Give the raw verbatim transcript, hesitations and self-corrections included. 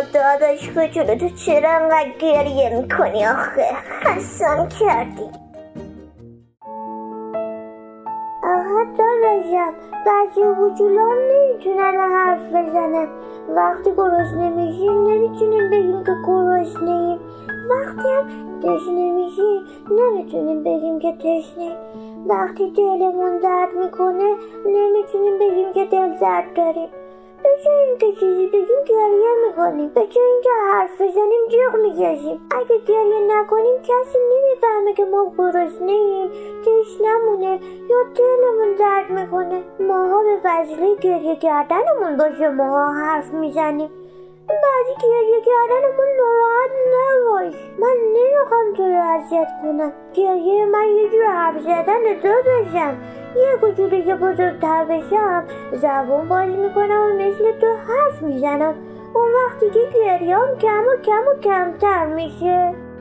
داداش کوچولو تو چرا انقدر گریه میکنی آخه؟ خستم کردی. آخه داداشم بچه کوچولو نمیتونن حرف بزنن. وقتی گرسنه میشیم نمیتونیم بگیم که گرسنه‌ایم، وقتی هم تشنه میشیم نمیتونیم بگیم که تشنه‌ایم، وقتی دلمون درد میکنه نمیتونیم بگیم که دل درد داریم. به جای اینکه چیزی بگیم گریه میکنیم، به جای اینکه حرف بزنیم جیغ میکشیم. اگه گریه نکنیم کسی نمیفهمه که ما گرسنه‌ایم، تشنمونه یا دلمون درد میکنه. ماها به وسیله گریه کردنمون با شماها حرف میزنیم. بعضی گریه کردنمون ناراحت نباش، من نمیخوام تو رو اذیت کنم. گریه من یه جور حرف زدن داداشم. یه کوچولو که بزرگتر بشم زبون باز میکنم و مثل تو حرف میزنم. اون وقتی که گریه‌ام کم و کم و کمتر میشه.